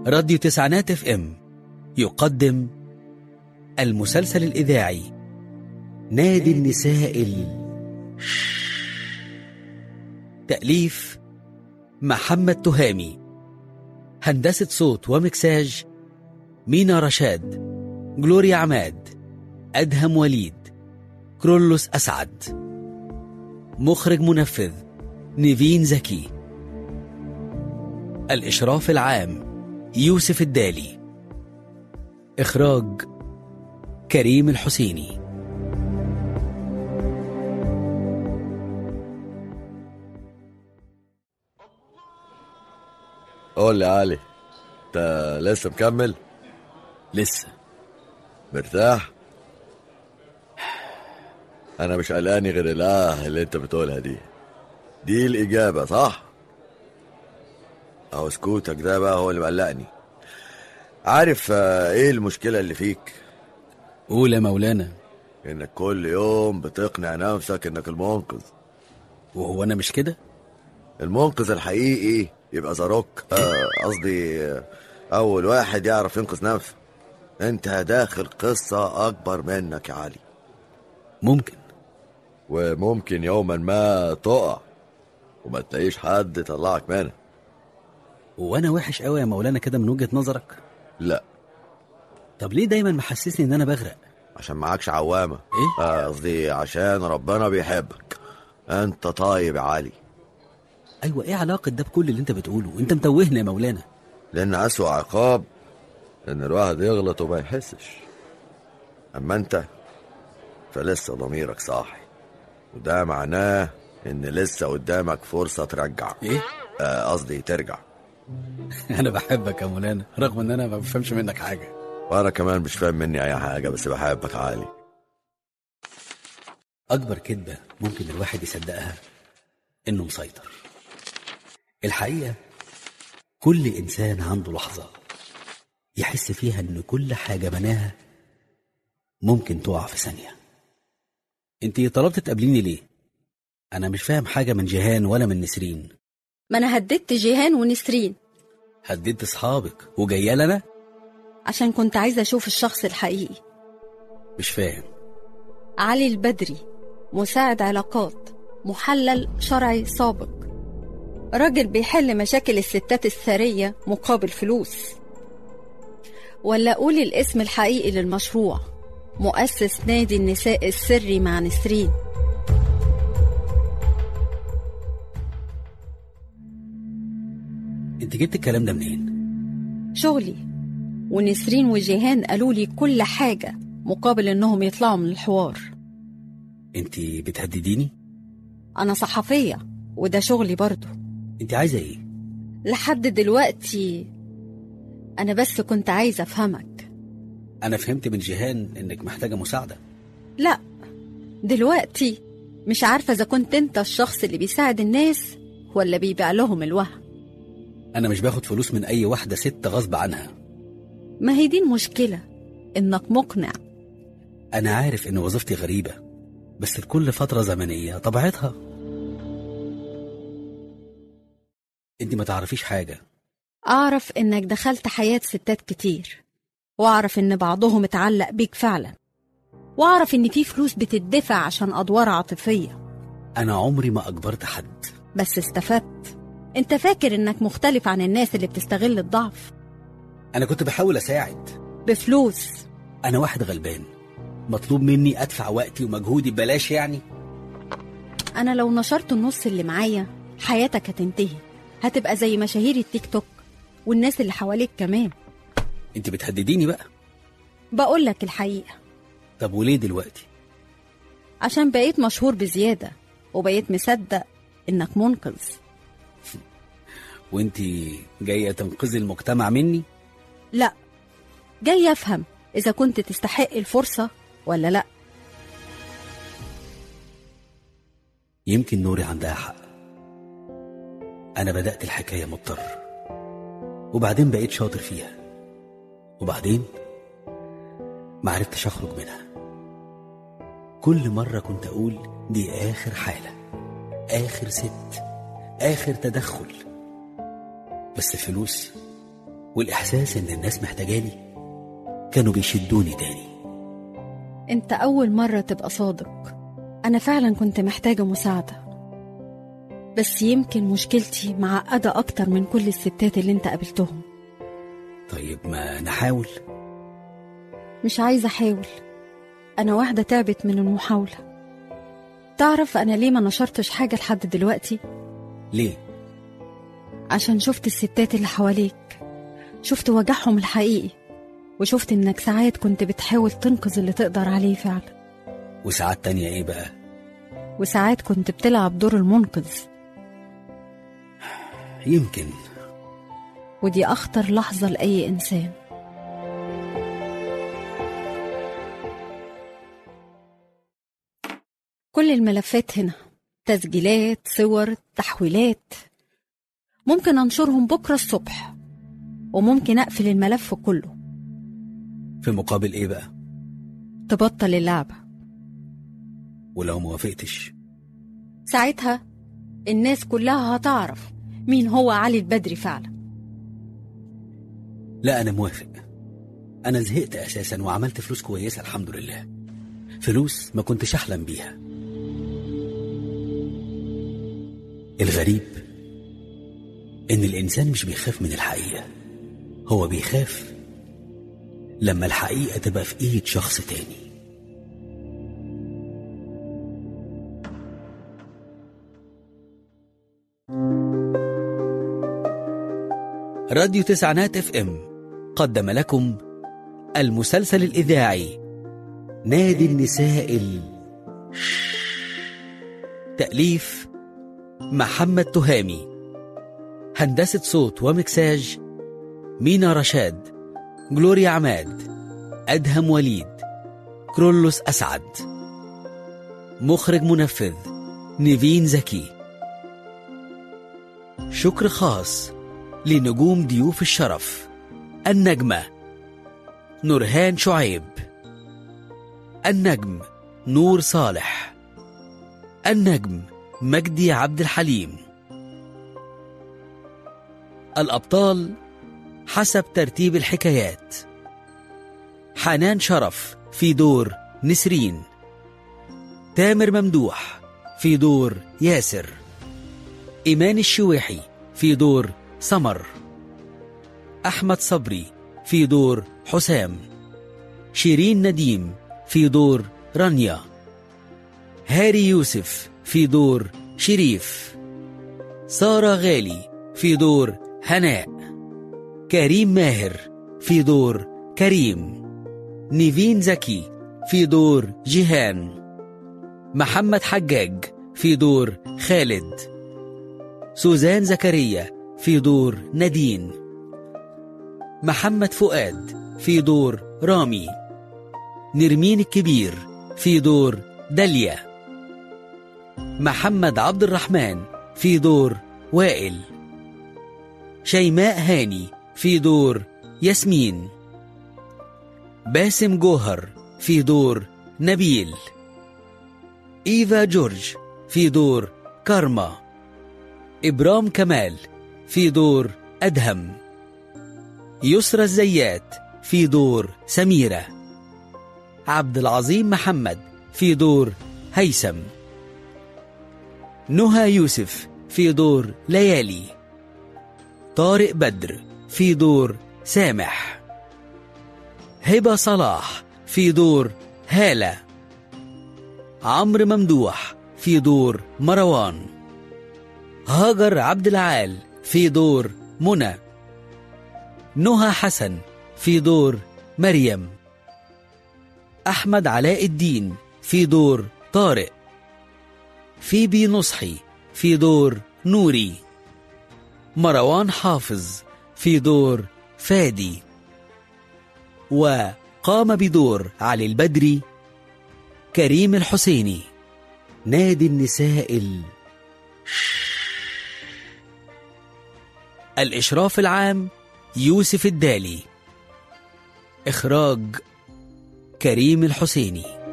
راديو تسعينات اف ام يقدم المسلسل الإذاعي نادي النساء تأليف محمد تهامي، هندسة صوت ومكساج مينا رشاد، جلوريا عماد، أدهم وليد، كرولوس أسعد، مخرج منفذ نيفين زكي، الإشراف العام يوسف الدالي، إخراج كريم الحسيني. قول لي يا علي، انت لسه مكمل؟ لسه. مرتاح؟ انا مش قلقاني غير اللي انت بتقولها دي الاجابه صح؟ اهو سكوتك ده بقى هو اللي مقلقني. عارف ايه المشكله اللي فيك؟ قول يا مولانا. انك كل يوم بتقنع نفسك انك المنقذ. وهو انا مش كده؟ المنقذ الحقيقي يبقى زاروك، قصدي اول واحد يعرف ينقذ نفسه. انت داخل قصه اكبر منك يا علي. وممكن يوما ما تقع وما تلاقيش حد يطلعك منها. وانا وحش قوي يا مولانا كده من وجهة نظرك؟ لا. طب ليه دايما محسسني ان انا بغرق؟ عشان معكش عوامة. ايه؟ قصدي عشان ربنا بيحبك. انت طيب يا علي. ايوه، ايه علاقة ده بكل اللي انت بتقوله؟ انت متوهنا يا مولانا. لان اسوأ عقاب ان الواحد يغلط وما يحسش. اما انت فلسه ضميرك صاحي، وده معناه ان لسه قدامك فرصة ترجع. ايه؟ قصدي ترجع. انا بحبك يا مولانا رغم ان انا ما بفهمش منك حاجة. وانا كمان مش فاهم مني اي حاجة، بس بحبك يا علي. اكبر كذبة ممكن الواحد يصدقها انه مسيطر. الحقيقة كل انسان عنده لحظة يحس فيها ان كل حاجة بناها ممكن تقع في ثانية. انتي طلبت تقابليني ليه؟ انا مش فاهم حاجة من جيهان ولا من نسرين. ما انا هددت جيهان ونسرين. هددت اصحابك وجايه لنا؟ عشان كنت عايزة اشوف الشخص الحقيقي. مش فاهم. علي البدري، مساعد علاقات، محلل شرعي سابق، راجل بيحل مشاكل الستات الثرية مقابل فلوس. ولا اقول الاسم الحقيقي للمشروع، مؤسس نادي النساء السري مع نسرين. انت جبت الكلام ده منين؟ شغلي، ونسرين وجيهان قالوا لي كل حاجة مقابل انهم يطلعوا من الحوار. انت بتهدديني؟ انا صحفية وده شغلي برضو. انت عايزة ايه؟ لحد دلوقتي انا بس كنت عايزة افهمك. انا فهمت من جيهان انك محتاجة مساعدة. لا، دلوقتي مش عارفة اذا كنت انت الشخص اللي بيساعد الناس ولا بيبيع لهم الوهم. انا مش باخد فلوس من اي واحدة ست غصب عنها. ما هي دي المشكلة، انك مقنع. انا عارف ان وظيفتي غريبة، بس لكل فترة زمنية طبيعتها. انت ما تعرفيش حاجة. اعرف انك دخلت حياة ستات كتير، واعرف ان بعضهم اتعلق بيك فعلا، واعرف ان في فلوس بتدفع عشان ادوار عاطفية. انا عمري ما اجبرت حد. بس استفدت. انت فاكر انك مختلف عن الناس اللي بتستغل الضعف. انا كنت بحاول اساعد بفلوس. انا واحد غلبان، مطلوب مني ادفع وقتي ومجهودي ببلاش يعني؟ انا لو نشرت النص اللي معايا حياتك هتنتهي، هتبقى زي مشاهير التيك توك والناس اللي حواليك كمان. انت بتهدديني بقى؟ بقولك الحقيقة. طب وليه دلوقتي؟ عشان بقيت مشهور بزيادة وبقيت مصدق انك منقذ. وانت جاية تنقذي المجتمع مني؟ لا، جاي افهم اذا كنت تستحق الفرصة ولا لا. يمكن نوري عندها حق. انا بدأت الحكاية مضطر، وبعدين بقيت شاطر فيها، وبعدين معرفتش اخرج منها. كل مرة كنت اقول دي اخر حالة، اخر ست، اخر تدخل، بس الفلوس والإحساس إن الناس محتاجاني كانوا بيشدوني تاني. انت أول مرة تبقى صادق، أنا فعلا كنت محتاجة مساعدة، بس يمكن مشكلتي معقدة أكتر من كل الستات اللي انت قابلتهم. طيب ما نحاول. مش عايزة أحاول، أنا واحدة تعبت من المحاولة. تعرف أنا ليه ما نشرتش حاجة لحد دلوقتي؟ ليه؟ عشان شفت الستات اللي حواليك، شفت وجعهم الحقيقي، وشفت إنك ساعات كنت بتحاول تنقذ اللي تقدر عليه فعلا، وساعات تانية إيه بقى؟ وساعات كنت بتلعب دور المنقذ. يمكن. ودي أخطر لحظة لأي إنسان. كل الملفات هنا، تسجيلات، صور، تحويلات. ممكن أنشرهم بكرة الصبح، وممكن أقفل الملف كله. في مقابل إيه بقى؟ تبطل اللعبة. ولو موافقتش؟ ساعتها الناس كلها هتعرف مين هو علي البدري فعلا. لا أنا موافق. أنا زهقت أساسا وعملت فلوس كويسة الحمد لله، فلوس ما كنتش أحلم بيها. الغريب إن الإنسان مش بيخاف من الحقيقة، هو بيخاف لما الحقيقة تبقى في إيد شخص تاني. راديو تسعينات اف ام قدم لكم المسلسل الإذاعي نادي النساء تأليف محمد تهامي، هندسة صوت ومكساج مينا رشاد، جلوريا عماد، أدهم وليد، كرولوس أسعد، مخرج منفذ نيفين زكي. شكر خاص لنجوم ضيوف الشرف: النجمة نورهان شعيب، النجم نور صالح، النجم مجدي عبد الحليم. الأبطال حسب ترتيب الحكايات: حنان شرف في دور نسرين، تامر ممدوح في دور ياسر، إيمان الشويحي في دور سمر، أحمد صبري في دور حسام، شيرين نديم في دور رانيا، هاري يوسف في دور شريف، سارة غالي في دور هناء، كريم ماهر في دور كريم، نيفين زكي في دور جيهان، محمد حجاج في دور خالد، سوزان زكريا في دور نادين، محمد فؤاد في دور رامي، نرمين الكبير في دور داليا، محمد عبد الرحمن في دور وائل، شيماء هاني في دور ياسمين، باسم جوهر في دور نبيل، إيفا جورج في دور كارما، إبرام كمال في دور أدهم، يسرى الزيات في دور سميرة، عبد العظيم محمد في دور هيثم، نهى يوسف في دور ليالي، طارق بدر في دور سامح، هبة صلاح في دور هالة، عمرو ممدوح في دور مروان، هاجر عبد العال في دور منى، نهى حسن في دور مريم، أحمد علاء الدين في دور طارق، فيبي نصحي في دور نوري، مروان حافظ في دور فادي، وقام بدور علي البدري كريم الحسيني. نادي النساء الإشراف العام يوسف الدالي، إخراج كريم الحسيني.